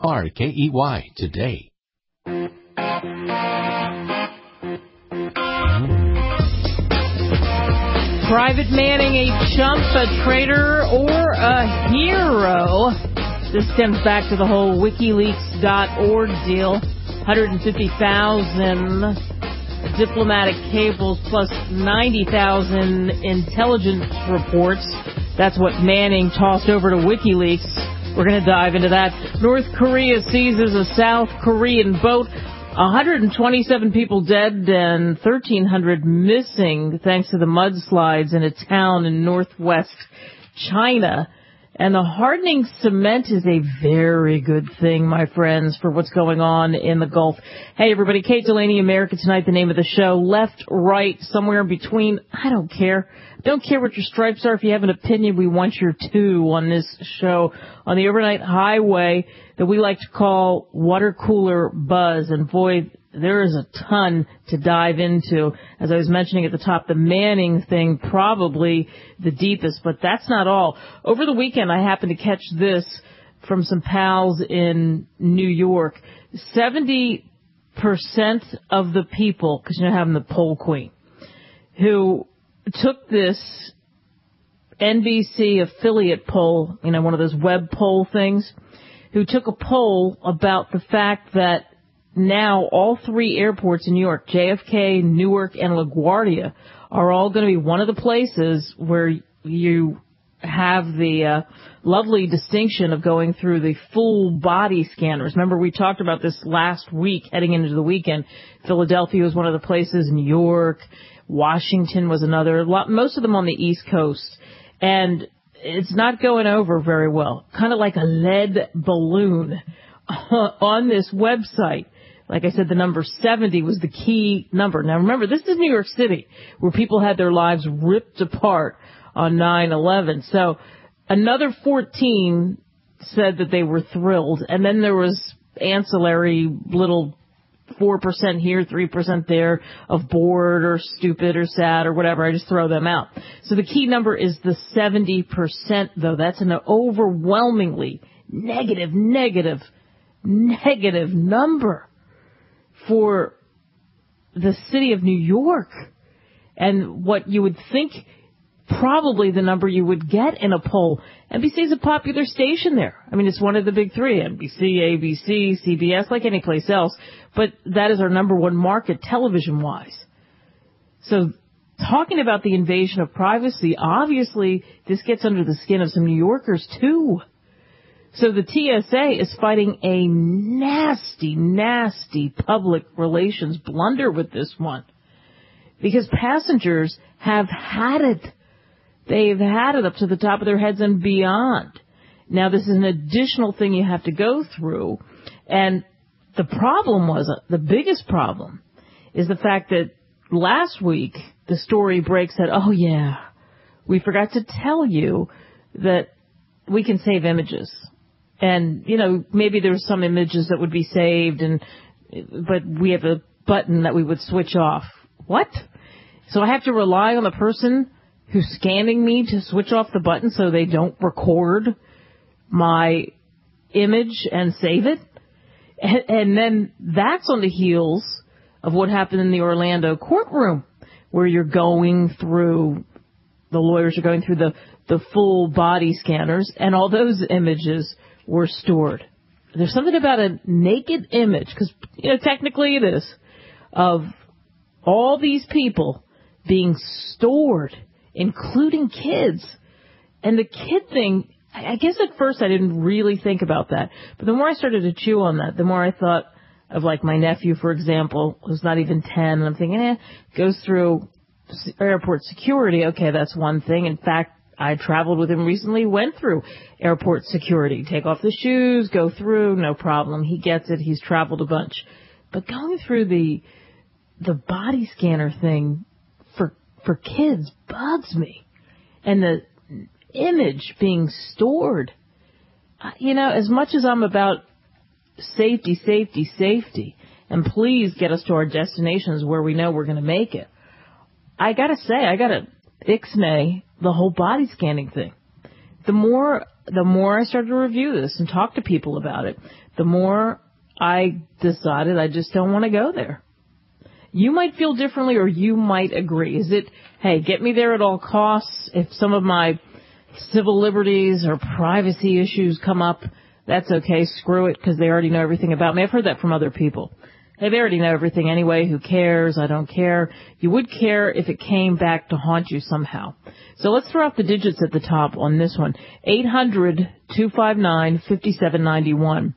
WRKEY today. Private Manning, a chump, a traitor, or a hero? This stems back to the whole WikiLeaks.org deal. 150,000 diplomatic cables plus 90,000 intelligence reports. That's what Manning tossed over to WikiLeaks. We're going to dive into that. North Korea seizes a South Korean boat. 127 people dead and 1,300 missing thanks to the mudslides in a town in northwest China. And the hardening cement is a very good thing, my friends, for what's going on in the Gulf. Hey, everybody, Kate Delaney, America Tonight, the name of the show. Left, right, somewhere in between. I don't care. Don't care what your stripes are. If you have an opinion, we want your two on this show. On the overnight highway that we like to call water cooler buzz. And boy, there is a ton to dive into. As I was mentioning at the top, the Manning thing probably the deepest, but that's not all. Over the weekend, I happened to catch this from some pals in New York. 70% of the people, because you're having the poll queen, who took this NBC affiliate poll, one of those web poll things, who took a poll about the fact that now all three airports in New York, JFK, Newark, and LaGuardia, are all going to be one of the places where you have the lovely distinction of going through the full body scanners. Remember, we talked about this last week heading into the weekend. Philadelphia was one of the places, New York, Washington was another, most of them on the East Coast. And it's not going over very well, kind of like a lead balloon on this website. Like I said, the number 70 was the key number. Now, remember, this is New York City, where people had their lives ripped apart on 9/11. So another 14 said that they were thrilled. And then there was ancillary little 4% here, 3% there of bored or stupid or sad or whatever. I just throw them out. So the key number is the 70%, though. That's an overwhelmingly negative number for the city of New York. And what you would think probably the number you would get in a poll. NBC is a popular station there. I mean, it's one of the big three, NBC, ABC, CBS, like any place else. But that is our number one market television-wise. So talking about the invasion of privacy, obviously this gets under the skin of some New Yorkers, too. So the TSA is fighting a nasty public relations blunder with this one. Because passengers have had it. They've had it up to the top of their heads and beyond. Now, this is an additional thing you have to go through. And the biggest problem is the fact that last week the story breaks that, oh, yeah, we forgot to tell you that we can save images. And, maybe there's some images that would be saved, but we have a button that we would switch off. What? So I have to rely on the person who's scanning me to switch off the button so they don't record my image and save it? And then that's on the heels of what happened in the Orlando courtroom, where the lawyers are going through the full body scanners, and all those images were stored. There's something about a naked image, because technically it is, of all these people being stored, including kids. And the kid thing, I guess at first I didn't really think about that. But the more I started to chew on that, the more I thought of like my nephew, for example, who's not even 10. And I'm thinking, goes through airport security. Okay, that's one thing. In fact, I traveled with him recently, went through airport security. Take off the shoes, go through, no problem. He gets it. He's traveled a bunch. But going through the body scanner thing for kids bugs me. And the image being stored. As much as I'm about safety, and please get us to our destinations where we know we're going to make it, I got to say, I got to ixnay the whole body scanning thing. The more I started to review this and talk to people about it, the more I decided I just don't want to go there. You might feel differently, or you might agree. Is it, hey, get me there at all costs? If some of my civil liberties or privacy issues come up, that's okay. Screw it, because they already know everything about me. I've heard that from other people. Hey, they already know everything anyway. Who cares? I don't care. You would care if it came back to haunt you somehow. So let's throw out the digits at the top on this one. 800-259-5791.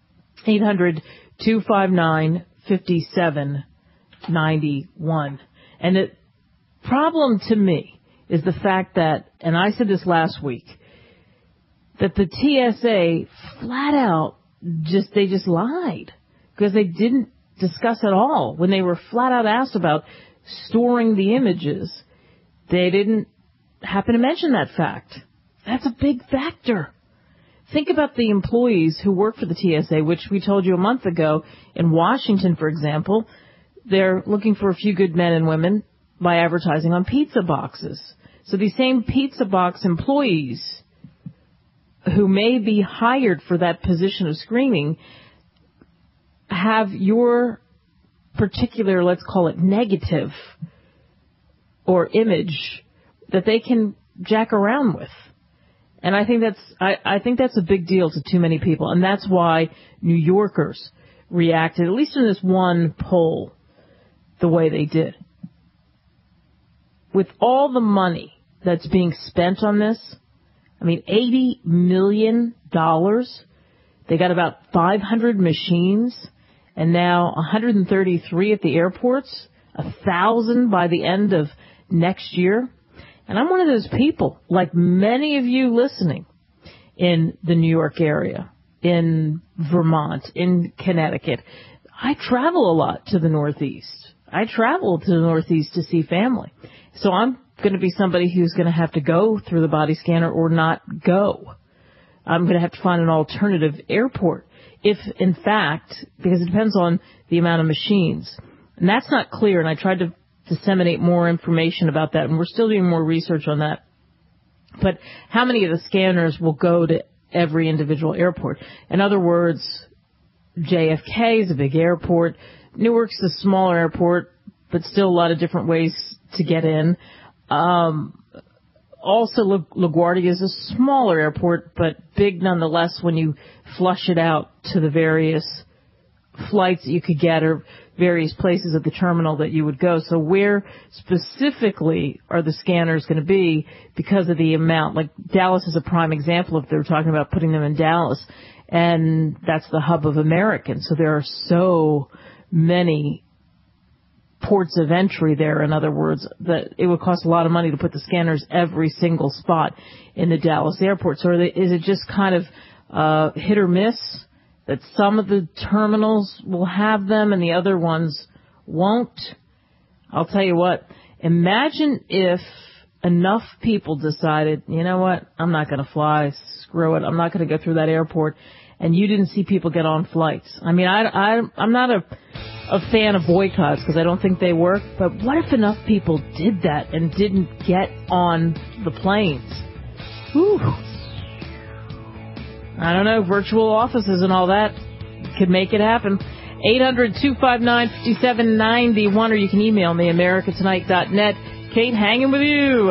800-259-5791. And the problem to me is the fact that, and I said this last week, that the TSA flat out they just lied, because they didn't discuss at all. When they were flat out asked about storing the images, they didn't happen to mention that fact. That's a big factor. Think about the employees who work for the TSA, which we told you a month ago. In Washington, for example, they're looking for a few good men and women by advertising on pizza boxes. So these same pizza box employees who may be hired for that position of screening have your particular, let's call it negative or image that they can jack around with. And I think that's a big deal to too many people. And that's why New Yorkers reacted, at least in this one poll, the way they did. With all the money that's being spent on this, I mean, $80 million. They got about 500 machines, and now 133 at the airports, 1,000 by the end of next year. And I'm one of those people, like many of you listening, in the New York area, in Vermont, in Connecticut. I travel a lot to the Northeast. I travel to the Northeast to see family. So I'm going to be somebody who's going to have to go through the body scanner or not go. I'm going to have to find an alternative airport if, in fact, because it depends on the amount of machines. And that's not clear, and I tried to disseminate more information about that, and we're still doing more research on that. But how many of the scanners will go to every individual airport? In other words, JFK is a big airport. Newark's a smaller airport, but still a lot of different ways to get in. Also, LaGuardia is a smaller airport, but big nonetheless when you flush it out to the various flights that you could get or various places at the terminal that you would go. So where specifically are the scanners going to be because of the amount? Like Dallas is a prime example if they were talking about putting them in Dallas, and that's the hub of American. So there are so many ports of entry there, in other words, that it would cost a lot of money to put the scanners every single spot in the Dallas airport. So is it just kind of hit or miss that some of the terminals will have them and the other ones won't? I'll tell you what, imagine if enough people decided, you know what, I'm not going to fly, screw it, I'm not going to go through that airport, and you didn't see people get on flights. I mean, I'm not a fan of boycotts because I don't think they work, but what if enough people did that and didn't get on the planes? Whew. I don't know, virtual offices and all that could make it happen. 800-259-5791, or you can email me, americatonight.net. Kate, hanging with you.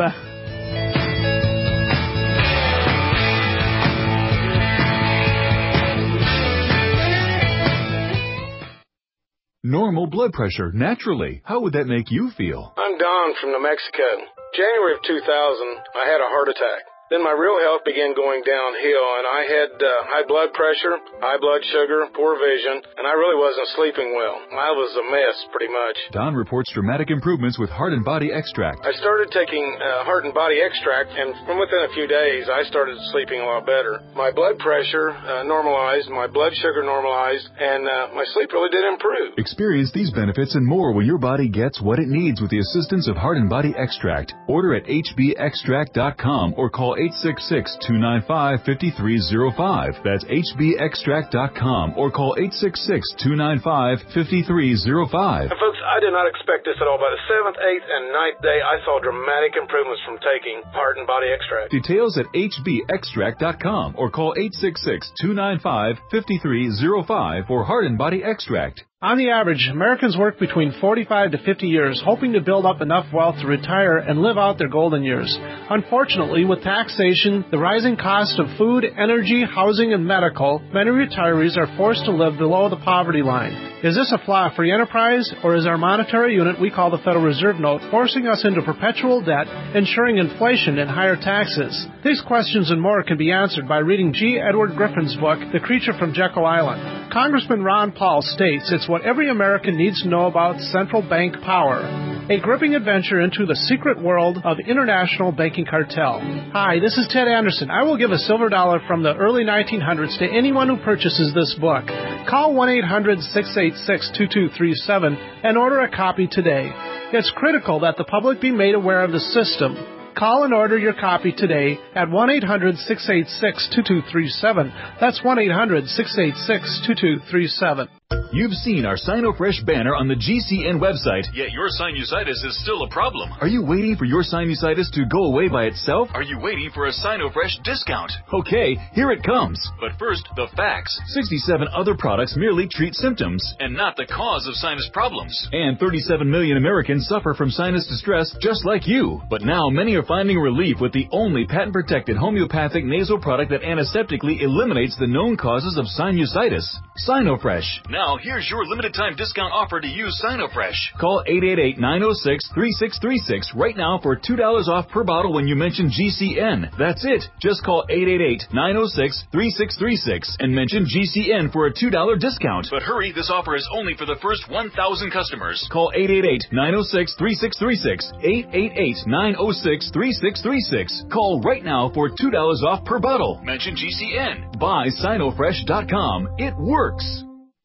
Normal blood pressure, naturally. How would that make you feel? I'm Don from New Mexico. January of 2000, I had a heart attack. Then my real health began going downhill, and I had high blood pressure, high blood sugar, poor vision, and I really wasn't sleeping well. I was a mess, pretty much. Don reports dramatic improvements with Heart and Body Extract. I started taking Heart and Body Extract, and from within a few days, I started sleeping a lot better. My blood pressure normalized, my blood sugar normalized, and my sleep really did improve. Experience these benefits and more when your body gets what it needs with the assistance of Heart and Body Extract. Order at hbextract.com or call call 866-295-5305. That's hbextract.com or call 866-295-5305. And folks, I did not expect this at all. By the 7th, 8th, and 9th day, I saw dramatic improvements from taking Heart and Body Extract. Details at hbextract.com or call 866-295-5305 for Heart and Body Extract. On the average, Americans work between 45 to 50 years, hoping to build up enough wealth to retire and live out their golden years. Unfortunately, with taxation, the rising cost of food, energy, housing, and medical, many retirees are forced to live below the poverty line. Is this a flaw for free enterprise, or is our monetary unit we call the Federal Reserve Note forcing us into perpetual debt, ensuring inflation and higher taxes? These questions and more can be answered by reading G. Edward Griffin's book, The Creature from Jekyll Island. Congressman Ron Paul states it's what every American needs to know about central bank power. A gripping adventure into the secret world of international banking cartel. Hi, this is Ted Anderson. I will give a silver dollar from the early 1900s to anyone who purchases this book. Call 1-800-686-2237 and order a copy today. It's critical that the public be made aware of the system. Call and order your copy today at 1-800-686-2237. That's 1-800-686-2237. You've seen our SinoFresh banner on the GCN website, yet your sinusitis is still a problem. Are you waiting for your sinusitis to go away by itself? Are you waiting for a SinoFresh discount? Okay, here it comes. But first, the facts. 67 other products merely treat symptoms and not the cause of sinus problems. And 37 million Americans suffer from sinus distress just like you. But now many are finding relief with the only patent-protected homeopathic nasal product that antiseptically eliminates the known causes of sinusitis. SinoFresh. Now, here's your limited-time discount offer to use SinoFresh. Call 888-906-3636 right now for $2 off per bottle when you mention GCN. That's it. Just call 888-906-3636 and mention GCN for a $2 discount. But hurry, this offer is only for the first 1,000 customers. Call 888-906-3636. 888-906-3636. Call right now for $2 off per bottle. Mention GCN. Buy SinoFresh.com. It works.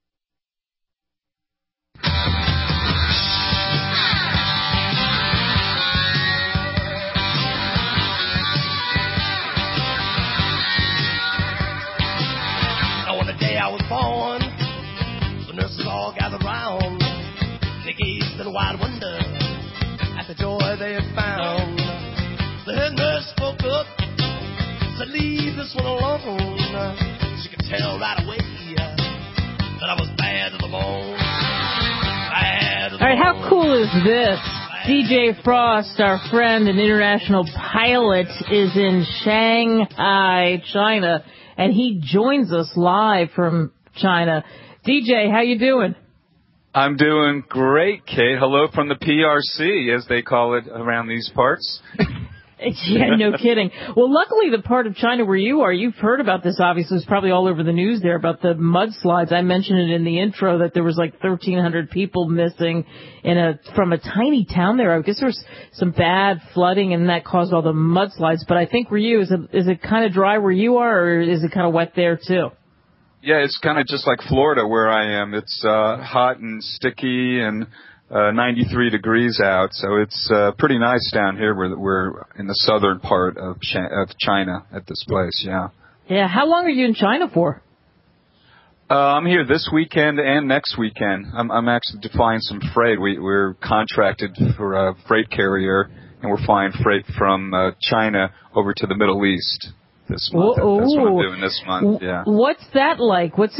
I was born, the nurses all gathered round. They gazed in wide wonder at the joy they had found. The head nurse spoke up, said, "Leave this one alone." She could tell right away that I was bad to the bone. Bad to the All right, how bone. cool is this? DJ Frost, our friend and international pilot, is in Shanghai, China, and he joins us live from China. DJ, how you doing? I'm doing great, Kate. Hello from the PRC, as they call it around these parts. Yeah, no kidding. Well, luckily, the part of China where you are, you've heard about this, obviously. It's probably all over the news there about the mudslides. I mentioned it in the intro that there was like 1,300 people missing from a tiny town there. I guess there was some bad flooding, and that caused all the mudslides. But I think where you, is it kind of dry where you are, or is it kind of wet there, too? Yeah, it's kind of just like Florida where I am. It's hot and sticky and 93 degrees out, so it's pretty nice down here. We're in the southern part of China at this place, yeah. Yeah, how long are you in China for? I'm here this weekend and next weekend. I'm actually flying some freight. We're contracted for a freight carrier, and we're flying freight from China over to the Middle East this month. That's what I'm doing this month, yeah. What's that like? What's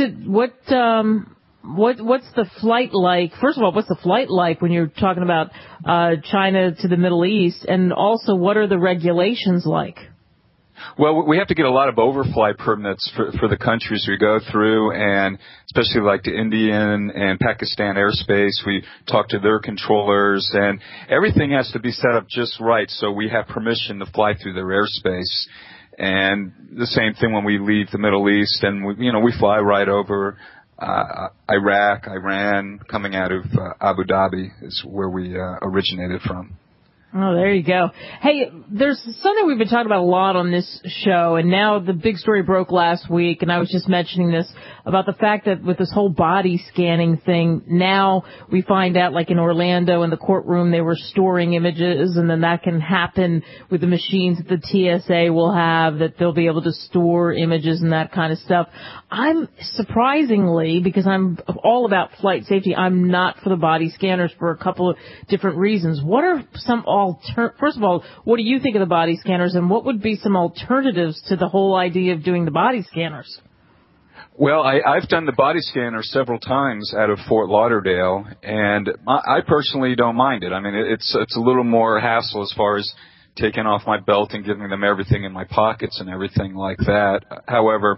the flight like? First of all, what's the flight like when you're talking about China to the Middle East? And also, what are the regulations like? Well, we have to get a lot of overflight permits for the countries we go through, and especially like the Indian and Pakistan airspace. We talk to their controllers, and everything has to be set up just right so we have permission to fly through their airspace. And the same thing when we leave the Middle East, and we fly right over Iraq, Iran, coming out of Abu Dhabi is where we originated from. Oh, there you go. Hey, there's something we've been talking about a lot on this show, and now the big story broke last week, and I was just mentioning this about the fact that with this whole body scanning thing, now we find out, like in Orlando in the courtroom, they were storing images, and then that can happen with the machines that the TSA will have, that they'll be able to store images and that kind of stuff. I'm surprisingly, because I'm all about flight safety, I'm not for the body scanners for a couple of different reasons. What are some first of all, what do you think of the body scanners, and what would be some alternatives to the whole idea of doing the body scanners? Well, I've done the body scanner several times out of Fort Lauderdale, and I personally don't mind it. I mean, it's a little more hassle as far as taking off my belt and giving them everything in my pockets and everything like that. However,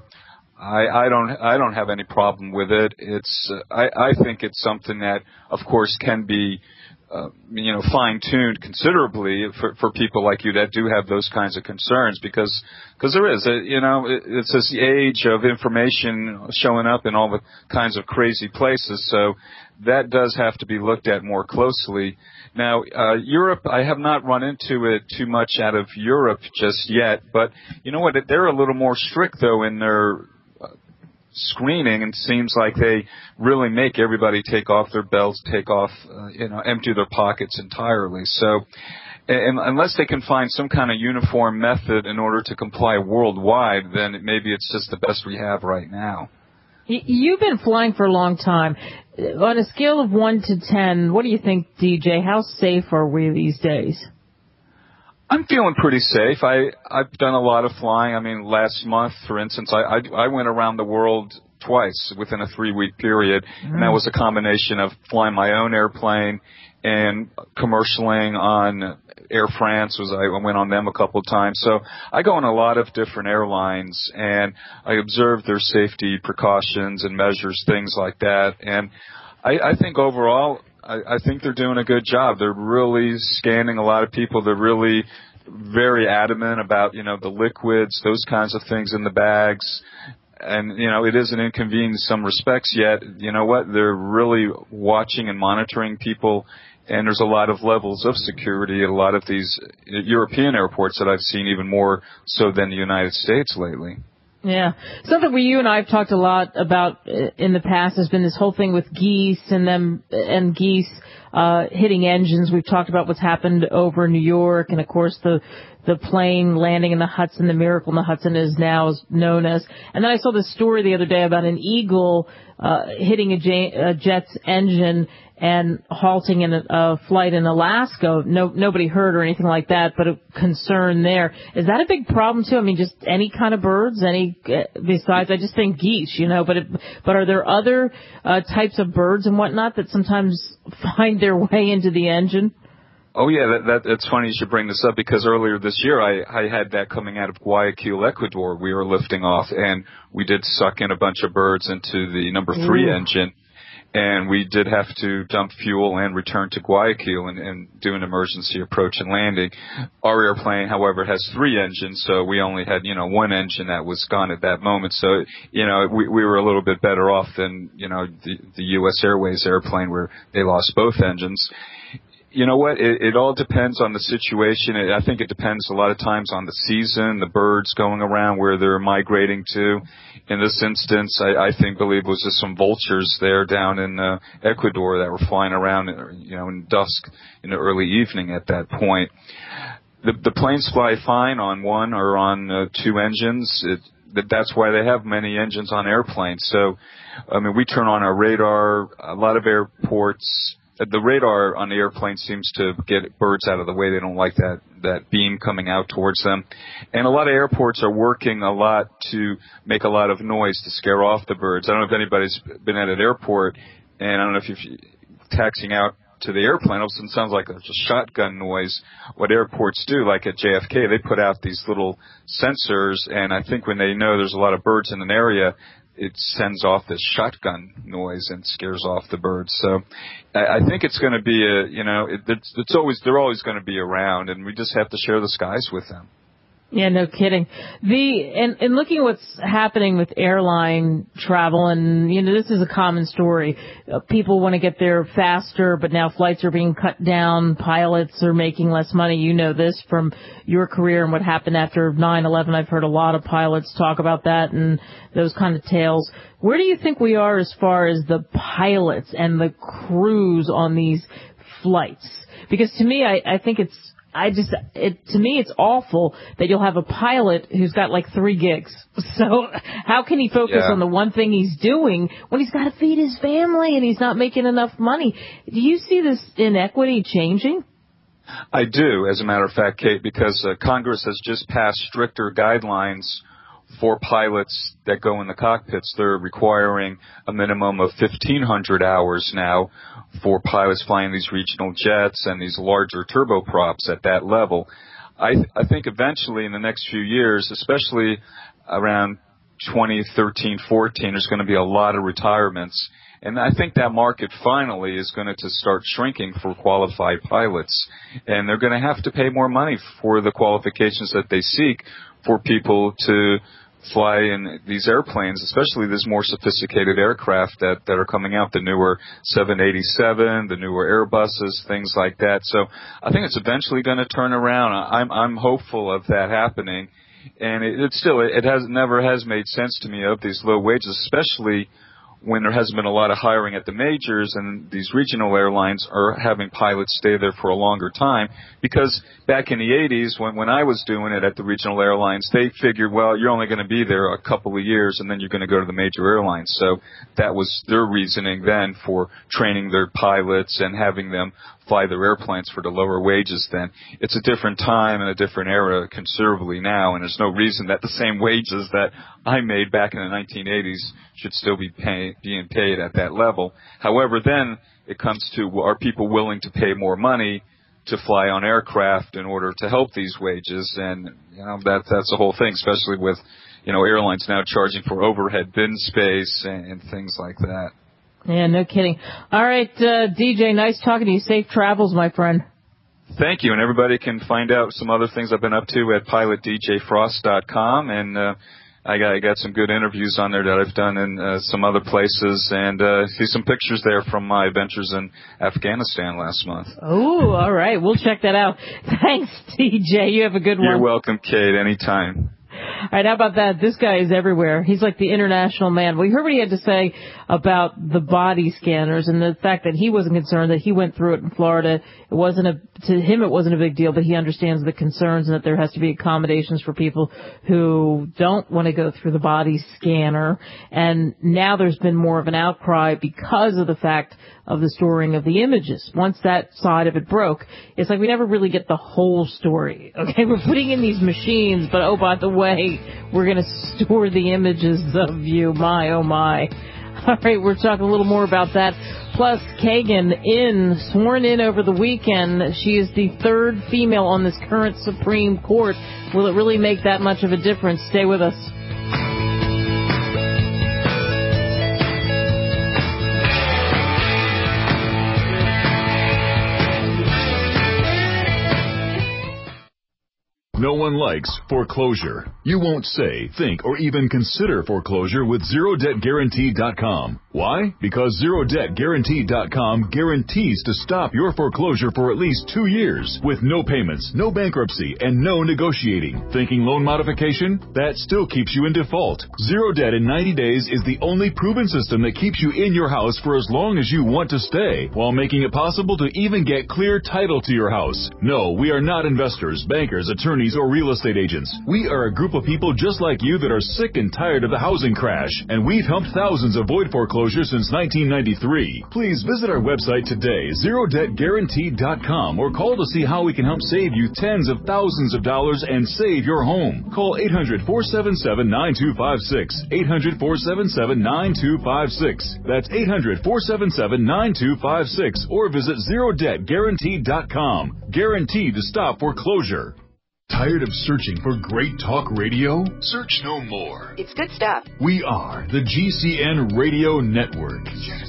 I don't have any problem with it. I think it's something that, of course, can be fine-tuned considerably for people like you that do have those kinds of concerns, because there is, it's this age of information showing up in all the kinds of crazy places, so that does have to be looked at more closely. Now, Europe, I have not run into it too much out of Europe just yet, but you know what, they're a little more strict, though, in their screening, and it seems like they really make everybody take off their belts, empty their pockets entirely. So, and unless they can find some kind of uniform method in order to comply worldwide, then maybe it's just the best we have right now. You've been flying for a long time. On a scale of 1 to 10, what do you think, DJ? How safe are we these days? I'm feeling pretty safe. I've done a lot of flying. I mean, last month, for instance, I went around the world twice within a 3-week period, and that was a combination of flying my own airplane and commercialing on Air France. I went on them a couple of times. So I go on a lot of different airlines, and I observe their safety precautions and measures, things like that. And I think overall, I think they're doing a good job. They're really scanning a lot of people. They're really very adamant about, the liquids, those kinds of things in the bags. And, it is an inconvenience in some respects, yet, you know what, they're really watching and monitoring people. And there's a lot of levels of security at a lot of these European airports that I've seen, even more so than the United States lately. Yeah. Something you and I have talked a lot about in the past has been this whole thing with geese and geese hitting engines. We've talked about what's happened over New York, and of course the plane landing in the Hudson, the miracle in the Hudson is now known as. And then I saw this story the other day about an eagle hitting a jet's engine and halting in a flight in Alaska. Nobody hurt or anything like that, but a concern there. Is that a big problem too? I mean, just any kind of birds, besides, I just think geese, but are there other types of birds and whatnot that sometimes find their way into the engine? Oh, yeah, it's funny you should bring this up, because earlier this year I had that coming out of Guayaquil, Ecuador. We were lifting off, and we did suck in a bunch of birds into the number 3 engine, and we did have to dump fuel and return to Guayaquil and do an emergency approach and landing. Our airplane, however, has 3 engines, so we only had, 1 engine that was gone at that moment. So, we were a little bit better off than, the U.S. Airways airplane, where they lost both engines. You know what? It all depends on the situation. I think it depends a lot of times on the season, the birds going around, where they're migrating to. In this instance, I believe it was just some vultures there down in Ecuador that were flying around, in dusk, in the early evening at that point. The planes fly fine on 1 or on 2 engines. That's why they have many engines on airplanes. So, I mean, we turn on our radar. A lot of airports, the radar on the airplane seems to get birds out of the way. They don't like that beam coming out towards them. And a lot of airports are working a lot to make a lot of noise to scare off the birds. I don't know if anybody's been at an airport, and I don't know if you're taxiing out to the airplane, all of a sudden it sounds like a shotgun noise. What airports do, like at JFK, they put out these little sensors, and I think when they know there's a lot of birds in an area, it sends off this shotgun noise and scares off the birds. So I think it's going to be they're always going to be around, and we just have to share the skies with them. Yeah, no kidding. And looking at what's happening with airline travel, and this is a common story. People want to get there faster, but now flights are being cut down. Pilots are making less money. You know this from your career and what happened after 9/11. I've heard a lot of pilots talk about that and those kind of tales. Where do you think we are as far as the pilots and the crews on these flights? Because to me, I think to me, it's awful that you'll have a pilot who's got like 3 gigs. So how can he focus on the one thing he's doing when he's got to feed his family and he's not making enough money? Do you see this inequity changing? I do, as a matter of fact, Kate, because Congress has just passed stricter guidelines for pilots that go in the cockpits. They're requiring a minimum of 1,500 hours now for pilots flying these regional jets and these larger turboprops at that level. I think eventually in the next few years, especially around 2013, 14, there's going to be a lot of retirements. And I think that market finally is going to start shrinking for qualified pilots. And they're going to have to pay more money for the qualifications that they seek for people to fly in these airplanes, especially these more sophisticated aircraft that are coming out, the newer 787, the newer Airbuses, things like that. So I think it's eventually going to turn around. I'm hopeful of that happening. And it never has made sense to me of these low wages, especially when there hasn't been a lot of hiring at the majors, and these regional airlines are having pilots stay there for a longer time. Because back in the 80s, when I was doing it at the regional airlines, they figured, well, you're only going to be there a couple of years, and then you're going to go to the major airlines. So that was their reasoning then for training their pilots and having them fly their airplanes for the lower wages then. It's a different time and a different era considerably now, and there's no reason that the same wages that I made back in the 1980s should still be being paid at that level. However, then it comes to, are people willing to pay more money to fly on aircraft in order to help these wages? And that's the whole thing, especially with airlines now charging for overhead bin space and things like that. Yeah, no kidding. All right, DJ, nice talking to you. Safe travels, my friend. Thank you, and everybody can find out some other things I've been up to at pilotdjfrost.com, and I got some good interviews on there that I've done in some other places, and see some pictures there from my adventures in Afghanistan last month. Oh, all right. We'll check that out. Thanks, DJ. You have a good one. You're welcome, Kate. Anytime. All right, how about that? This guy is everywhere. He's like the international man. We heard what he had to say about the body scanners and the fact that he wasn't concerned, that he went through it in Florida. To him it wasn't a big deal, but he understands the concerns and that there has to be accommodations for people who don't want to go through the body scanner. And now there's been more of an outcry because of the fact of the storing of the images. Once that side of it broke, it's like we never really get the whole story. Okay, we're putting in these machines, but oh, by the way, we're going to store the images of you. My, oh my. All right, we're talking a little more about that. Plus, Kagan sworn in over the weekend. She is the 3rd female on this current Supreme Court. Will it really make that much of a difference? Stay with us. No one likes foreclosure. You won't say, think, or even consider foreclosure with ZeroDebtGuarantee.com. Why? Because ZeroDebtGuarantee.com guarantees to stop your foreclosure for at least 2 years with no payments, no bankruptcy, and no negotiating. Thinking loan modification? That still keeps you in default. Zero Debt in 90 days is the only proven system that keeps you in your house for as long as you want to stay, while making it possible to even get clear title to your house. No, we are not investors, bankers, attorneys, or real estate agents. We are a group of people just like you that are sick and tired of the housing crash, and we've helped thousands avoid foreclosure since 1993. Please visit our website today, ZeroDebtGuarantee.com, or call to see how we can help save you tens of thousands of dollars and save your home. Call 800-477-9256, 800-477-9256. That's 800-477-9256, or visit ZeroDebtGuarantee.com. Guaranteed to stop foreclosure. Tired of searching for great talk radio? Search no more. It's good stuff. We are the GCN Radio Network.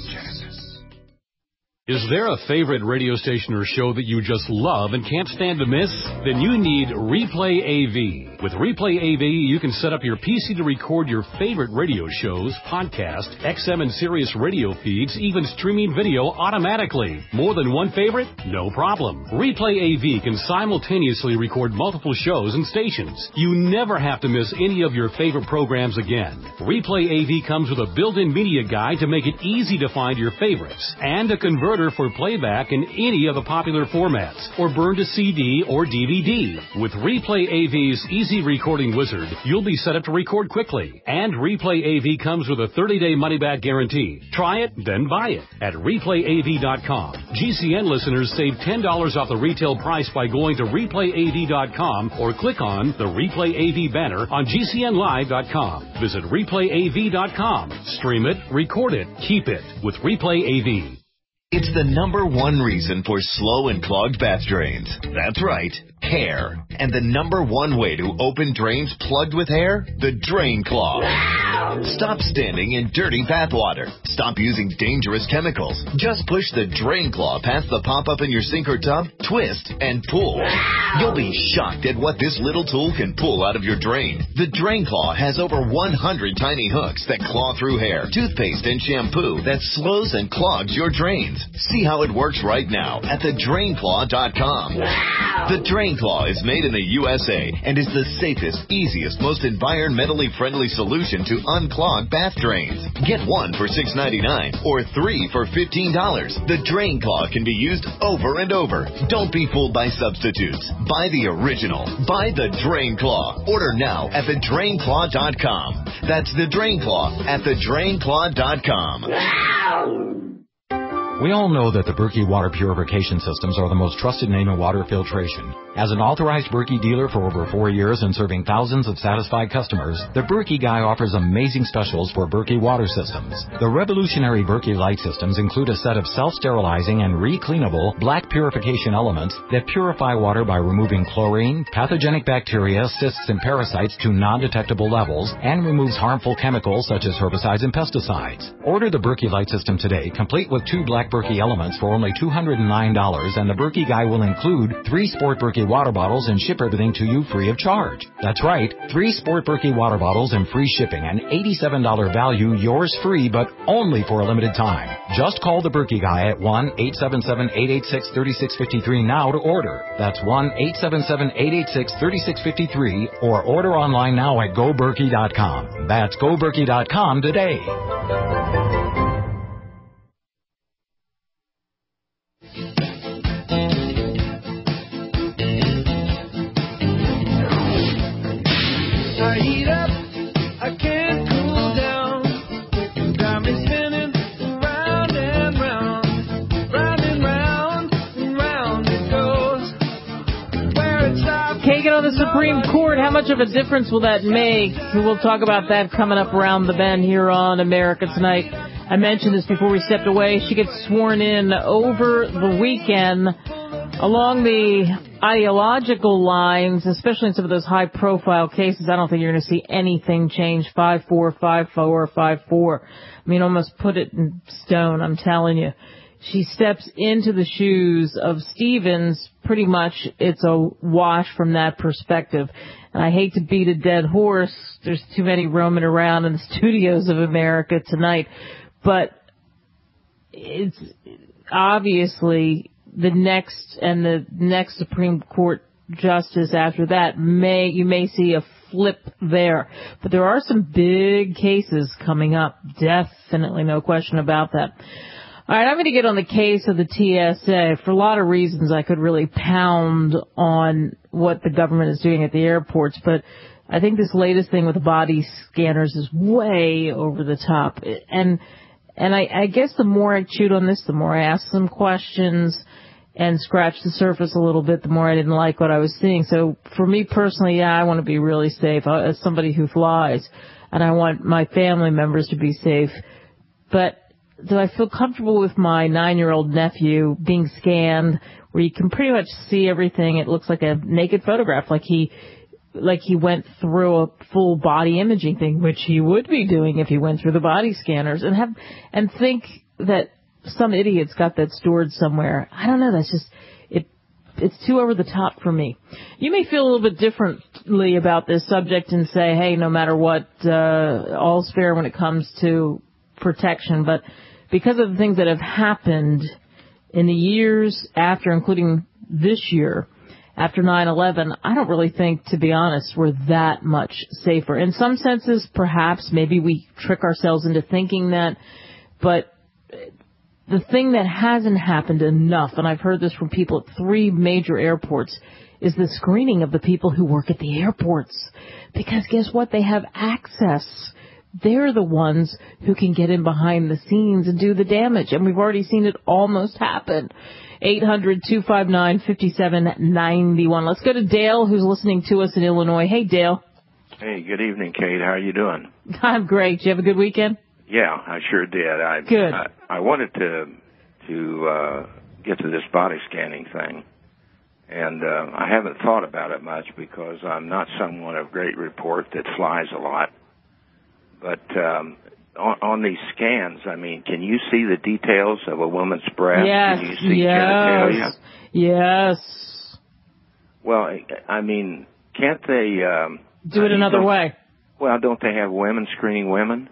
Is there a favorite radio station or show that you just love and can't stand to miss? Then you need Replay AV. With Replay AV, you can set up your PC to record your favorite radio shows, podcasts, XM and Sirius radio feeds, even streaming video automatically. More than one favorite? No problem. Replay AV can simultaneously record multiple shows and stations. You never have to miss any of your favorite programs again. Replay AV comes with a built-in media guide to make it easy to find your favorites, and a converter for playback in any of the popular formats, or burn to CD or DVD. With Replay AV's Easy Recording Wizard, you'll be set up to record quickly. And Replay AV comes with a 30-day money-back guarantee. Try it, then buy it at ReplayAV.com. GCN listeners save $10 off the retail price by going to ReplayAV.com or click on the Replay AV banner on GCNLive.com. Visit ReplayAV.com. Stream it, record it, keep it with Replay AV. It's the #1 reason for slow and clogged bath drains. That's right, hair. And the #1 way to open drains plugged with hair? The Drain Claw. Stop standing in dirty bath water. Stop using dangerous chemicals. Just push the Drain Claw past the pop-up in your sink or tub, twist, and pull. You'll be shocked at what this little tool can pull out of your drain. The Drain Claw has over 100 tiny hooks that claw through hair, toothpaste, and shampoo that slows and clogs your drains. See how it works right now at thedrainclaw.com. The Drain Claw is made in the USA and is the safest, easiest, most environmentally friendly solution to unclog bath drains. Get one for $6.99 or 3 for $15. The Drain Claw can be used over and over. Don't be fooled by substitutes. Buy the original. Buy the Drain Claw. Order now at thedrainclaw.com. That's the Drain Claw at thedrainclaw.com. We all know that the Berkey water purification systems are the most trusted name in water filtration. As an authorized Berkey dealer for over 4 years and serving thousands of satisfied customers, the Berkey Guy offers amazing specials for Berkey water systems. The revolutionary Berkey Light systems include a set of self-sterilizing and re-cleanable black purification elements that purify water by removing chlorine, pathogenic bacteria, cysts, and parasites to non-detectable levels, and removes harmful chemicals such as herbicides and pesticides. Order the Berkey Light system today, complete with 2 black Berkey elements for only $209, and the Berkey Guy will include 3 Sport Berkey water bottles and ship everything to you free of charge. That's right, 3 Sport Berkey water bottles and free shipping, an $87 value, yours free, but only for a limited time. Just call the Berkey Guy at 1-877-886-3653 now to order. That's 1-877-886-3653, or order online now at GoBerkey.com. That's GoBerkey.com today. The Supreme Court, how much of a difference will that make? We'll talk about that coming up around the bend here on America Tonight. I mentioned this before we stepped away. She gets sworn in over the weekend along the ideological lines, especially in some of those high-profile cases. I don't think you're going to see anything change 5-4, 5-4, 5-4. I mean, almost put it in stone, I'm telling you. She steps into the shoes of Stevens. Pretty much it's a wash from that perspective. And I hate to beat a dead horse. There's too many roaming around in the studios of America Tonight. But it's obviously the next Supreme Court justice after that you may see a flip there. But there are some big cases coming up. Definitely, no question about that. All right, I'm going to get on the case of the TSA. For a lot of reasons, I could really pound on what the government is doing at the airports, but I think this latest thing with the body scanners is way over the top. And I guess the more I chewed on this, the more I asked some questions and scratched the surface a little bit, the more I didn't like what I was seeing. So for me personally, I want to be really safe as somebody who flies, and I want my family members to be safe. But do I feel comfortable with my 9-year-old nephew being scanned where you can pretty much see everything? It looks like a naked photograph, like he went through a full body imaging thing, which he would be doing if he went through the body scanners, and think that some idiot's got that stored somewhere. I don't know. That's just, it too over the top for me. You may feel a little bit differently about this subject and say, hey, no matter what, all's fair when it comes to protection. But because of the things that have happened in the years after, including this year, after 9/11, I don't really think, to be honest, we're that much safer. In some senses, perhaps, maybe we trick ourselves into thinking that, but the thing that hasn't happened enough, and I've heard this from people at 3 major airports, is the screening of the people who work at the airports. Because guess what? They have access. They're the ones who can get in behind the scenes and do the damage. And we've already seen it almost happen. 800-259-5791. Let's go to Dale, who's listening to us in Illinois. Hey, Dale. Hey, good evening, Kate. How are you doing? I'm great. Did you have a good weekend? Yeah, I sure did. Good. I wanted to get to this body scanning thing, and I haven't thought about it much because I'm not someone of great report that flies a lot. But on these scans, I mean, can you see the details of a woman's breast? Yes. Can you see genitalia? Yes. Well, I mean, can't they do it another way? Well, don't they have women screening women?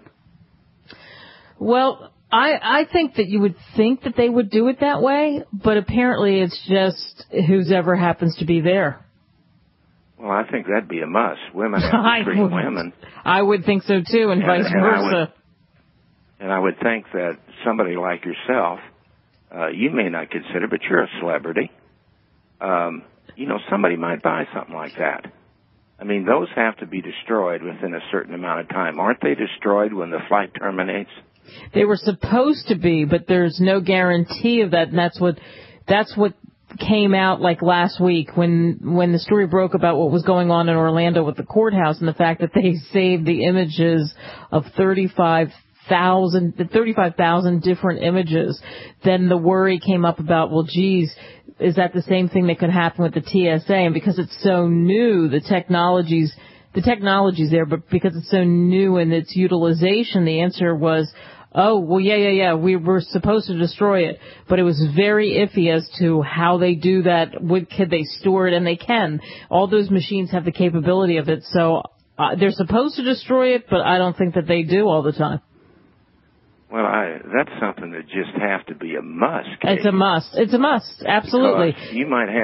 Well, I think that you would think that they would do it that way, but apparently it's just whoever happens to be there. Well, I think that'd be a must. Women have to screen women. I would think so, too, and vice versa. I would think that somebody like yourself, you may not consider, but you're a celebrity. Somebody might buy something like that. I mean, those have to be destroyed within a certain amount of time. Aren't they destroyed when the flight terminates? They were supposed to be, but there's no guarantee of that, and that's what came out like last week when the story broke about what was going on in Orlando with the courthouse and the fact that they saved the images of 35,000 different images. Then the worry came up about, well, geez, is that the same thing that could happen with the TSA? And because it's so new, the technology's there, but because it's so new in its utilization, the answer was, oh, well, yeah, we were supposed to destroy it, but it was very iffy as to how they do that. Could they store it? And they can. All those machines have the capability of it, so they're supposed to destroy it, but I don't think that they do all the time. Well, that's something that just has to be a must. Kate. It's a must. It's a must. Absolutely. Because you might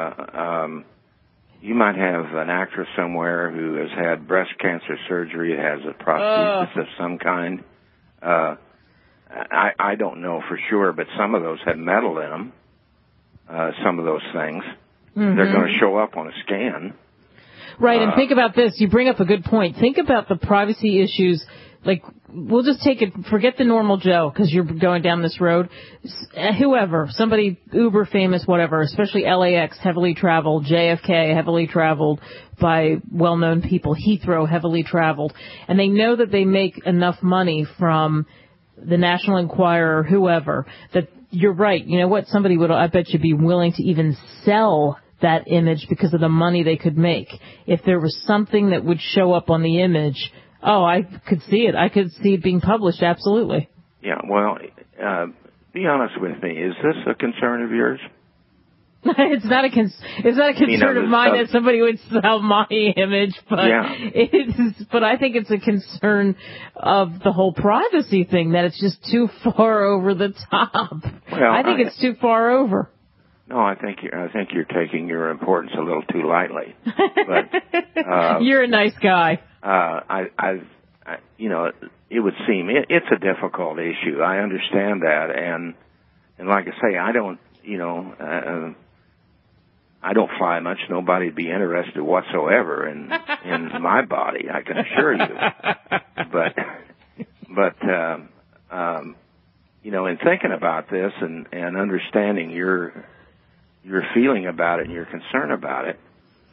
have an actress somewhere who has had breast cancer surgery, has a prosthesis of some kind. I don't know for sure, but some of those have metal in them. Some of those things. Mm-hmm. They're going to show up on a scan. Right, and think about this. You bring up a good point. Think about the privacy issues. Like, we'll just forget the normal Joe, because you're going down this road. Whoever, somebody uber famous, whatever, especially LAX, heavily traveled, JFK, heavily traveled by well-known people, Heathrow, heavily traveled. And they know that they make enough money from the National Enquirer, whoever, that you're right. You know what? Somebody would, I bet you, be willing to even sell that image because of the money they could make. If there was something that would show up on the image, I could see it. I could see it being published, absolutely. Yeah, well, be honest with me. Is this a concern of yours? It's not a concern of mine that somebody would sell my image, but but I think it's a concern of the whole privacy thing, that it's just too far over the top. Well, I think it's too far over. No, I think you're taking your importance a little too lightly. But you're a nice guy. It would seem it's a difficult issue. I understand that, and like I say, I don't fly much. Nobody'd be interested whatsoever in my body, I can assure you. But in thinking about this and understanding your feeling about it and your concern about it,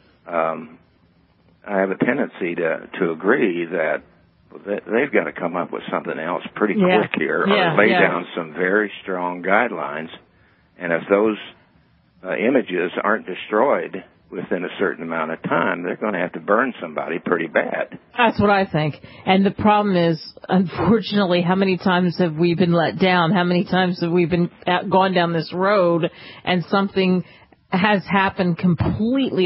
I have a tendency to agree that they've got to come up with something else pretty quick here, or lay down some very strong guidelines. And if those images aren't destroyed within a certain amount of time, they're going to have to burn somebody pretty bad. That's what I think. And the problem is, unfortunately, how many times have we been let down? How many times have we gone down this road and something has happened completely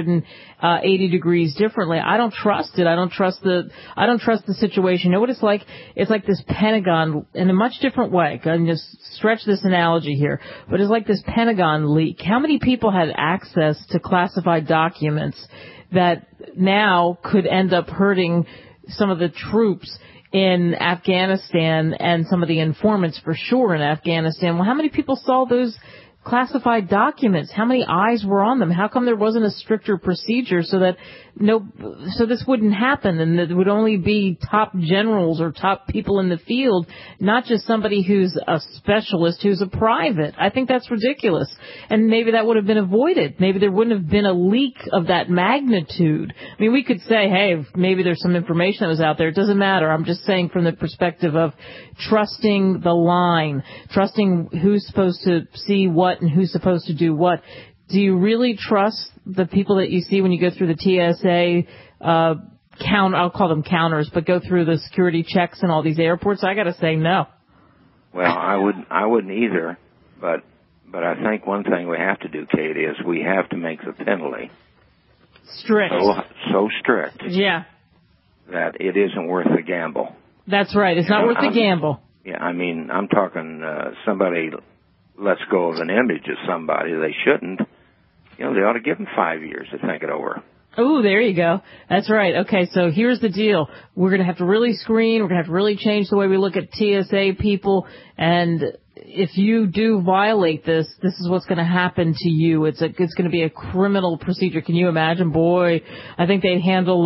180 degrees differently. I don't trust it. I don't trust the situation. You know what it's like? It's like this Pentagon in a much different way. I can just stretch this analogy here, but it's like this Pentagon leak. How many people had access to classified documents that now could end up hurting some of the troops in Afghanistan and some of the informants for sure in Afghanistan? Well, how many people saw those classified documents? How many eyes were on them? How come there wasn't a stricter procedure so this wouldn't happen, and it would only be top generals or top people in the field, not just somebody who's a specialist who's a private? I think that's ridiculous. And maybe that would have been avoided. Maybe there wouldn't have been a leak of that magnitude. I mean, we could say, hey, maybe there's some information that was out there. It doesn't matter. I'm just saying from the perspective of trusting the line, trusting who's supposed to see what and who's supposed to do what. Do you really trust the people that you see when you go through the TSA I'll call them counters, but go through the security checks in all these airports? I got to say no. Well, I wouldn't either, but I think one thing we have to do, Kate, is we have to make the penalty strict. So strict. Yeah. That it isn't worth the gamble. That's right. It's not worth the gamble. Yeah, I mean, I'm talking somebody lets go of an image of somebody they shouldn't. They ought to give them 5 years to think it over. Oh, there you go. That's right. Okay, so here's the deal. We're going to have to really screen. We're going to have to really change the way we look at TSA people. And if you do violate this is what's going to happen to you. It's going to be a criminal procedure. Can you imagine? Boy, I think they would handle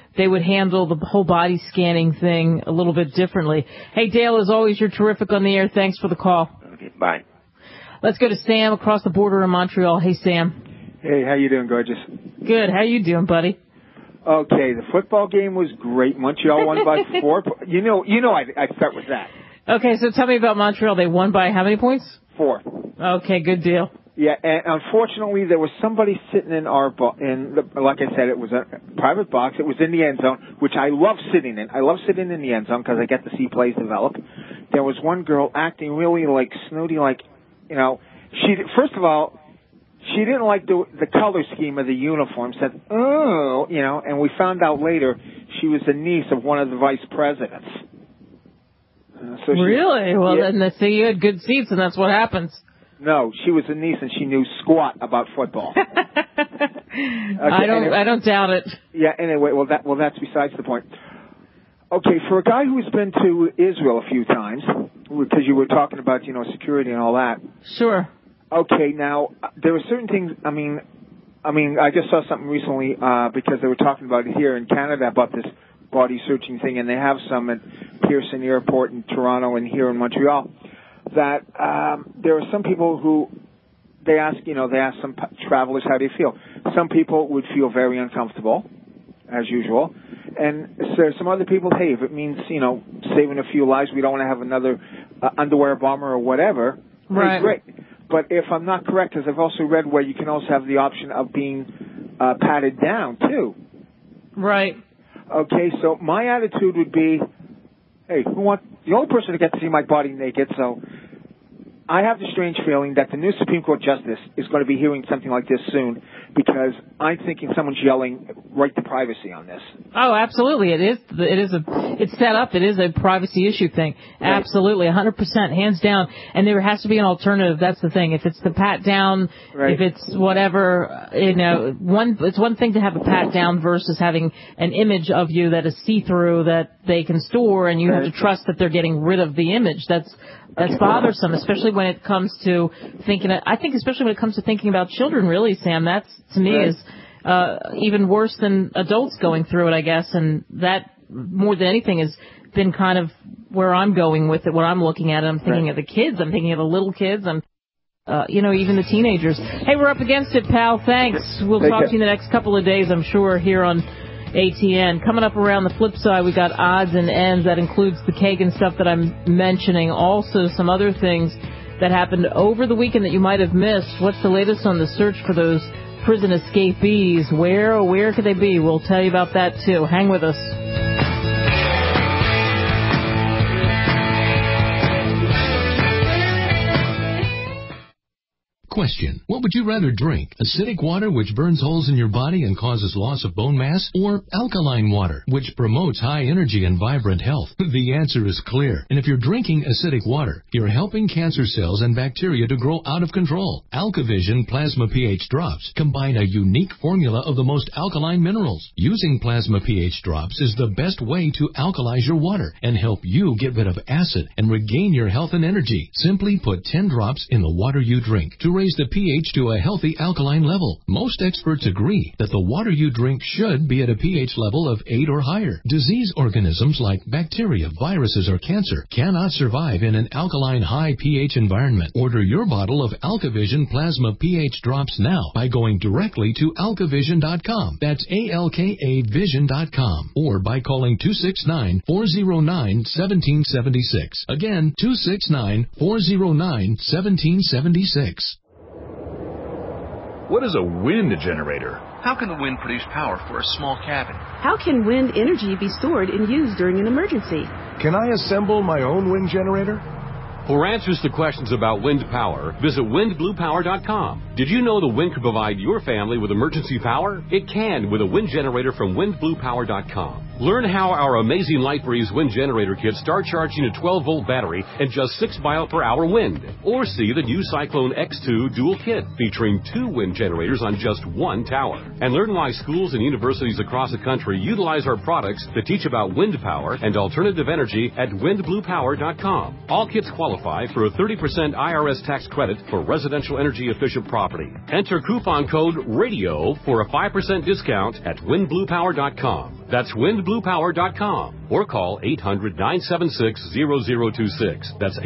the whole body scanning thing a little bit differently. Hey, Dale, as always, you're terrific on the air. Thanks for the call. Okay, bye. Let's go to Sam across the border in Montreal. Hey, Sam. Hey, how you doing, gorgeous? Good. How you doing, buddy? Okay, the football game was great. Montreal won by 4. You know, I'd start with that. Okay, so tell me about Montreal. They won by how many points? 4. Okay, good deal. Yeah, and unfortunately, there was somebody sitting in our like I said, it was a private box. It was in the end zone, which I love sitting in. I love sitting in the end zone because I get to see plays develop. There was one girl acting really like snooty, like, first of all, she didn't like the color scheme of the uniform, said, oh, and we found out later she was a niece of one of the vice presidents. Really? Well, yeah. Then you had good seats, and that's what happens. No, she was a niece, and she knew squat about football. Okay, I don't doubt it. Yeah. Anyway, that's besides the point. Okay, for a guy who's been to Israel a few times, because you were talking about security and all that. Sure. Okay, now there are certain things. I mean, I just saw something recently because they were talking about it here in Canada about this body searching thing, and they have some at Pearson Airport in Toronto and here in Montreal. That there are some people who they ask some travelers how they feel. Some people would feel very uncomfortable, as usual, and so some other people, hey, if it means saving a few lives, we don't want to have another underwear bomber or whatever. Right. Hey, great. But if I'm not correct, because I've also read where you can also have the option of being patted down too. Right. Okay, so my attitude would be, hey, the only person to get to see my body naked, so I have the strange feeling that the new Supreme Court justice is going to be hearing something like this soon, because I'm thinking someone's yelling right to privacy on this. Oh, absolutely. It's set up. It is a privacy issue thing. Right. Absolutely. 100%, hands down. And there has to be an alternative. That's the thing. If it's the pat down, right. If it's whatever, it's one thing to have a pat down versus having an image of you that is see-through that they can store, and you have to trust that they're getting rid of the image. That's bothersome, especially when it comes to thinking about children, really, Sam. That's, to me, is even worse than adults going through it, I guess. And that, more than anything, has been kind of where I'm going with it, what I'm looking at. I'm thinking of the kids. I'm thinking of the little kids. I'm, even the teenagers. Hey, we're up against it, pal. Thanks. We'll talk to you in the next couple of days, I'm sure, here on ATN. Coming up around the flip side, we got odds and ends. That includes the Kagan stuff that I'm mentioning. Also, some other things that happened over the weekend that you might have missed. What's the latest on the search for those prison escapees? Where could they be? We'll tell you about that, too. Hang with us. Question: what would you rather drink? Acidic water, which burns holes in your body and causes loss of bone mass, or alkaline water, which promotes high energy and vibrant health? The answer is clear. And if you're drinking acidic water, you're helping cancer cells and bacteria to grow out of control. AlkaVision Plasma pH Drops combine a unique formula of the most alkaline minerals. Using Plasma pH Drops is the best way to alkalize your water and help you get rid of acid and regain your health and energy. Simply put 10 drops in the water you drink to raise the pH to a healthy alkaline level. Most experts agree that the water you drink should be at a pH level of 8 or higher. Disease organisms like bacteria, viruses, or cancer cannot survive in an alkaline high pH environment. Order your bottle of AlkaVision Plasma pH Drops now by going directly to alkavision.com. That's ALKAvision.com. Or by calling 269-409-1776. Again, 269-409-1776. What is a wind generator? How can the wind produce power for a small cabin? How can wind energy be stored and used during an emergency? Can I assemble my own wind generator? For answers to questions about wind power, visit windbluepower.com. Did you know the wind could provide your family with emergency power? It can with a wind generator from windbluepower.com. Learn how our amazing LightBreeze wind generator kits start charging a 12-volt battery and just 6 mile per hour wind. Or see the new Cyclone X2 dual kit featuring 2 wind generators on just 1 tower. And learn why schools and universities across the country utilize our products to teach about wind power and alternative energy at windbluepower.com. All kits qualify for a 30% IRS tax credit for residential energy efficient property. Enter coupon code RADIO for a 5% discount at windbluepower.com. That's windbluepower.com. Or call 800-976-0026. That's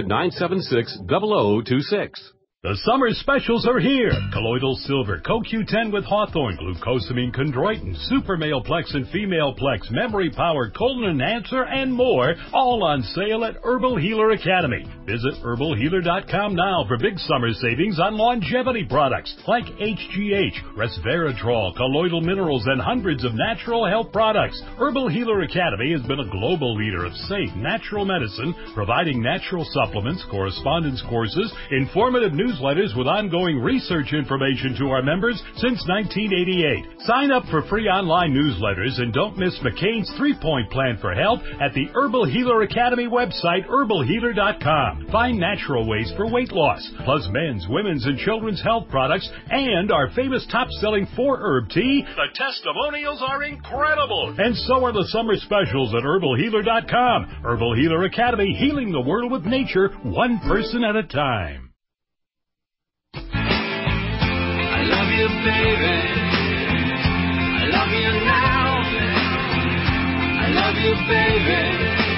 800-976-0026. The summer specials are here. Colloidal Silver, CoQ10 with Hawthorne, Glucosamine Chondroitin, Super Male Plex and Female Plex, Memory Power, Colon Enhancer, and more, all on sale at Herbal Healer Academy. Visit herbalhealer.com now for big summer savings on longevity products like HGH, Resveratrol, colloidal minerals, and hundreds of natural health products. Herbal Healer Academy has been a global leader of safe, natural medicine, providing natural supplements, correspondence courses, informative newsletters with ongoing research information to our members since 1988. Sign up for free online newsletters and don't miss McCain's 3-point plan for health at the Herbal Healer Academy website, herbalhealer.com. Find natural ways for weight loss, plus men's, women's, and children's health products, and our famous top-selling 4-herb tea. The testimonials are incredible, and so are the summer specials at herbalhealer.com. Herbal Healer Academy, healing the world with nature, one person at a time. I love you, baby. I love you now. I love you, baby.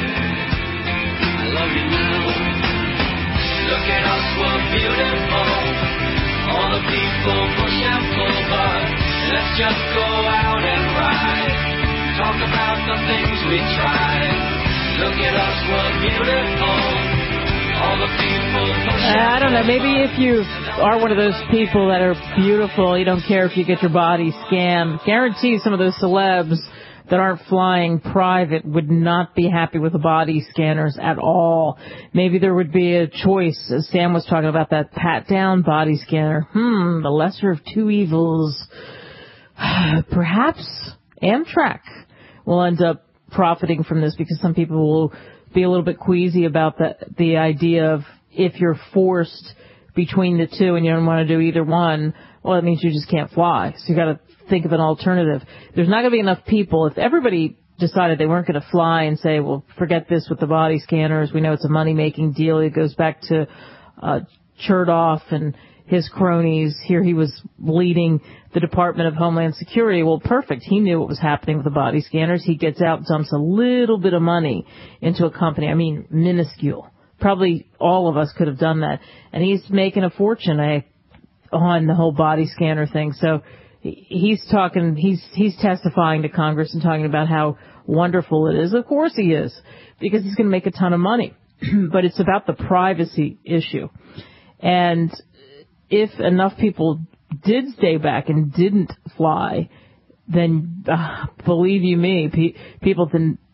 I love you now. Look at us, we're beautiful. All the people push and pull, but let's just go out and ride. Talk about the things we tried. Look at us, we're beautiful. All the people push I don't know, maybe if you are one of those people that are beautiful, you don't care if you get your body scanned. Guarantee some of those celebs that aren't flying private would not be happy with the body scanners at all. Maybe there would be a choice, as Sam was talking about, that pat-down body scanner. The lesser of two evils. Perhaps Amtrak will end up profiting from this, because some people will be a little bit queasy about the idea of if you're forced between the two and you don't want to do either one, well, it means you just can't fly. So you got to think of an alternative. There's not going to be enough people. If everybody decided they weren't going to fly and say, well, forget this with the body scanners, we know it's a money-making deal. It goes back to Chertoff and his cronies. Here he was leading the Department of Homeland Security. Well, perfect. He knew what was happening with the body scanners. He gets out, dumps a little bit of money into a company. I mean, minuscule. Probably all of us could have done that. And he's making a fortune on the whole body scanner thing. So he's testifying to Congress and talking about how wonderful it is. Of course he is, because he's going to make a ton of money. But it's about the privacy issue. And if enough people did stay back and didn't fly, then believe you me, people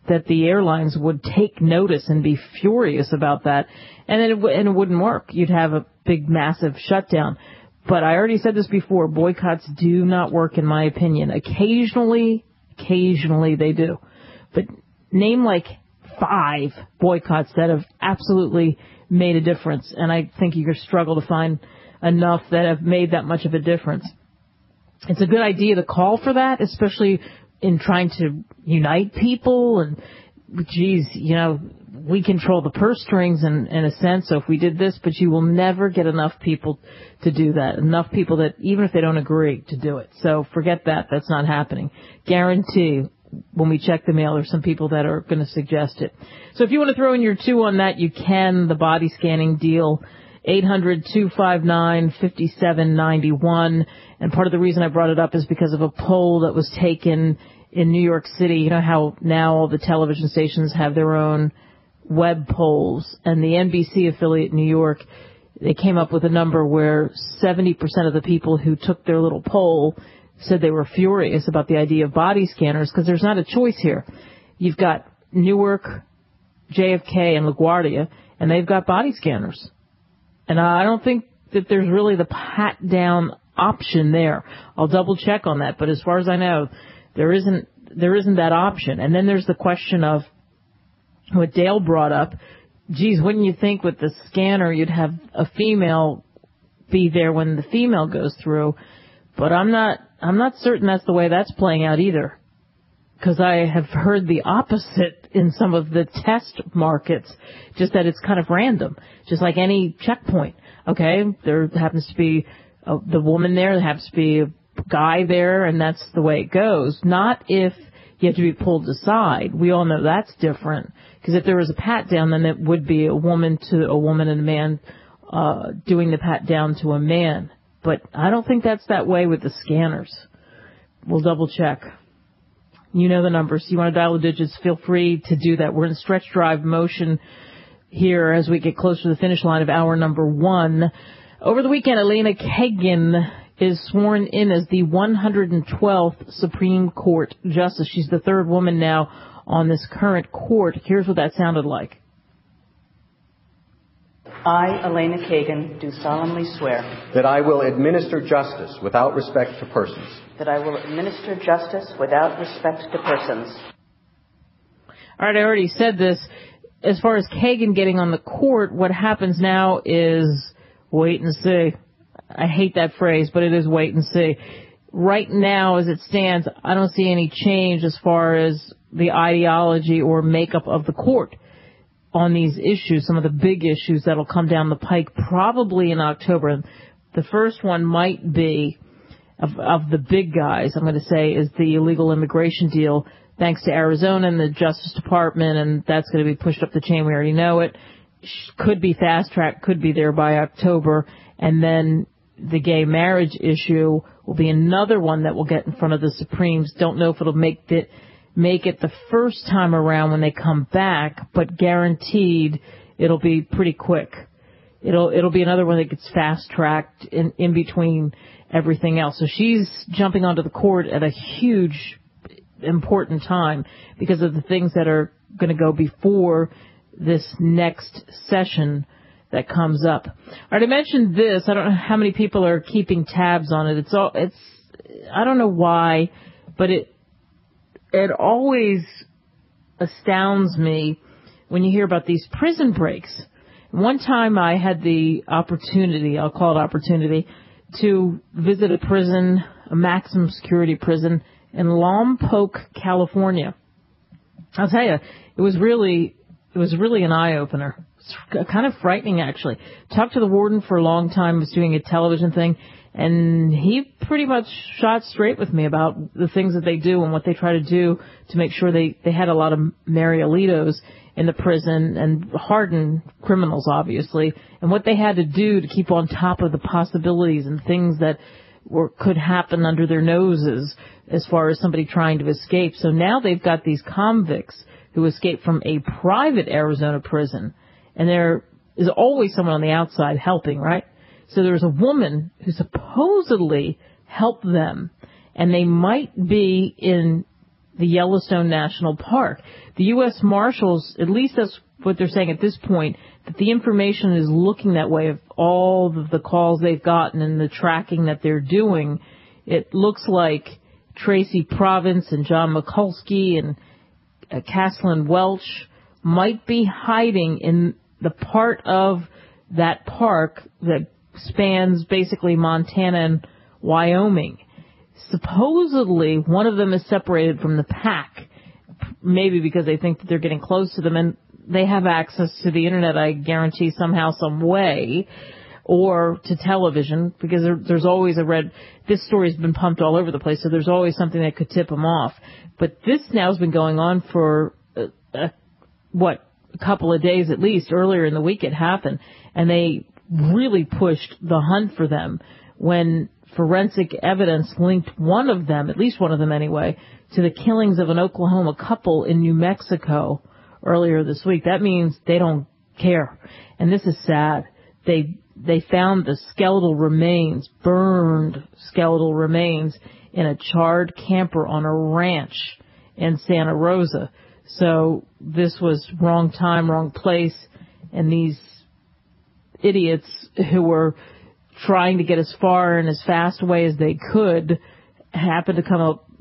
that the airlines would take notice and be furious about that, and then it wouldn't work. You'd have a big, massive shutdown. But I already said this before, boycotts do not work in my opinion. Occasionally they do. But name like 5 boycotts that have absolutely made a difference, and I think you're going to struggle to find enough that have made that much of a difference. It's a good idea to call for that, especially in trying to unite people. And, geez, we control the purse strings in a sense, so if we did this, but you will never get enough people to do that. Enough people that, even if they don't agree, to do it. So forget that. That's not happening. Guarantee when we check the mail, there's some people that are going to suggest it. So if you want to throw in your 2 on that, you can. The body scanning deal, 800-259-5791. And part of the reason I brought it up is because of a poll that was taken in New York City. You know how now all the television stations have their own web polls, and the NBC affiliate in New York, they came up with a number where 70% of the people who took their little poll said they were furious about the idea of body scanners, because there's not a choice here. You've got Newark, JFK, and LaGuardia, and they've got body scanners. And I don't think that there's really the pat-down option there. I'll double-check on that, but as far as I know, there isn't that option. And then there's the question of what Dale brought up. Geez, wouldn't you think with the scanner you'd have a female be there when the female goes through? But I'm not certain that's the way that's playing out either, because I have heard the opposite in some of the test markets, just that it's kind of random, just like any checkpoint. Okay, there happens to be the woman there happens to be a guy there, and that's the way it goes. Not if you have to be pulled aside. We all know that's different, because if there was a pat down, then it would be a woman to a woman and a man doing the pat down to a man. But I don't think that's that way with the scanners. We'll double check. You know the numbers. You want to dial the digits, feel free to do that. We're in stretch drive motion here as we get closer to the finish line of hour number 1. Over the weekend, Elena Kagan is sworn in as the 112th Supreme Court Justice. She's the 3rd woman now on this current court. Here's what that sounded like. I, Elena Kagan, do solemnly swear that I will administer justice without respect to persons. That I will administer justice without respect to persons. All right, I already said this. As far as Kagan getting on the court, what happens now is wait and see. I hate that phrase, but it is wait and see. Right now, as it stands, I don't see any change as far as the ideology or makeup of the court on these issues, some of the big issues that'll come down the pike probably in October. The first one might be, of the big guys, I'm going to say, is the illegal immigration deal, thanks to Arizona and the Justice Department, and that's going to be pushed up the chain. We already know it. Could be fast-tracked, could be there by October. And then the gay marriage issue will be another one that will get in front of the Supremes. Don't know if it'll make it the first time around when they come back, but guaranteed it'll be pretty quick. It'll be another one that gets fast-tracked in between everything else. So she's jumping onto the court at a huge, important time because of the things that are going to go before this next session that comes up. All right, I mentioned this. I don't know how many people are keeping tabs on it. I don't know why, but it always astounds me when you hear about these prison breaks. One time I had the opportunity, I'll call it opportunity, to visit a prison, a maximum security prison in Lompoc, California. I'll tell you, it was really an eye-opener. It's kind of frightening, actually. Talked to the warden for a long time, was doing a television thing, and he pretty much shot straight with me about the things that they do and what they try to do to make sure they had a lot of Marielitos in the prison and hardened criminals, obviously, and what they had to do to keep on top of the possibilities and things that could happen under their noses as far as somebody trying to escape. So now they've got these convicts who escaped from a private Arizona prison, and there is always someone on the outside helping, right? So there's a woman who supposedly helped them, and they might be in the Yellowstone National Park. The U.S. Marshals, at least that's what they're saying at this point, that the information is looking that way of all of the calls they've gotten and the tracking that they're doing. It looks like Tracy Province and John Mikulski and Caslin Welch might be hiding in the part of that park that spans basically Montana and Wyoming. Supposedly, one of them is separated from the pack, maybe because they think that they're getting close to them, and they have access to the Internet, I guarantee, somehow, some way, or to television, because there's always this story's been pumped all over the place, so there's always something that could tip them off. But this now has been going on for, a couple of days at least. Earlier in the week it happened, and they really pushed the hunt for them when forensic evidence linked one of them, at least one of them anyway, to the killings of an Oklahoma couple in New Mexico earlier this week. That means they don't care. And this is sad. They found the burned skeletal remains in a charred camper on a ranch in Santa Rosa. So this was wrong time, wrong place, and these idiots who were trying to get as far and as fast away as they could happened to come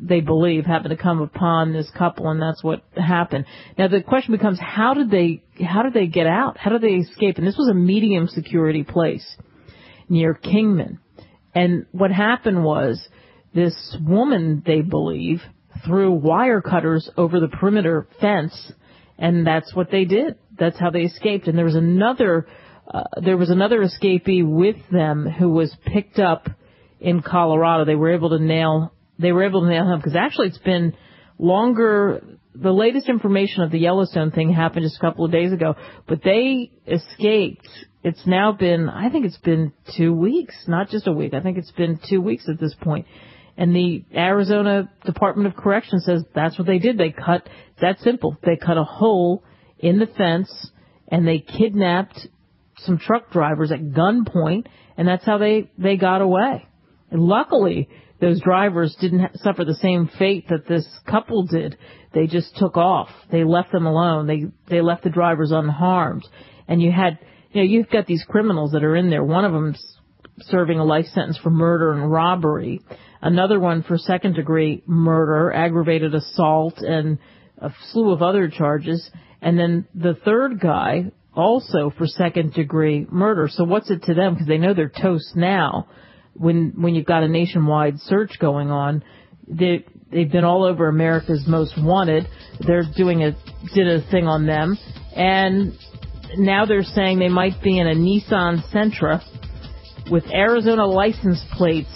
upon this couple, and that's what happened. Now the question becomes, how did they get out? How did they escape? And this was a medium security place near Kingman. And what happened was this woman, they believe, threw wire cutters over the perimeter fence, and that's what they did. That's how they escaped. And there was another escapee with them who was picked up in Colorado. They were able to nail him because actually it's been longer. The latest information of the Yellowstone thing happened just a couple of days ago, but they escaped. It's now been, I think it's been 2 weeks, not just a week. I think it's been 2 weeks at this point. And the Arizona Department of Corrections says that's what they did. That's simple. They cut a hole in the fence and they kidnapped some truck drivers at gunpoint, and that's how they got away. And luckily, those drivers didn't suffer the same fate that this couple did. They just took off. They left them alone. They left the drivers unharmed. And you've got these criminals that are in there. One of them's serving a life sentence for murder and robbery. Another one for second-degree murder, aggravated assault, and a slew of other charges. And then the third guy also for second-degree murder. So what's it to them? Because they know they're toast now. When you've got a nationwide search going on, they've been all over America's Most Wanted. They're did a thing on them, and now they're saying they might be in a Nissan Sentra with Arizona license plates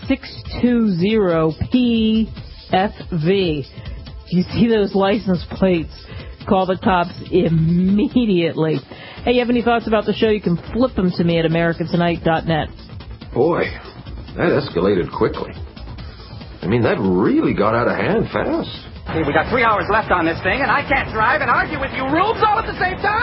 620PFV. If you see those license plates, call the cops immediately. Hey, you have any thoughts about the show? You can flip them to me at americantonight.net. Boy, that escalated quickly. I mean, that really got out of hand fast. Hey, we got 3 hours left on this thing, and I can't drive and argue with you rubes all at the same time.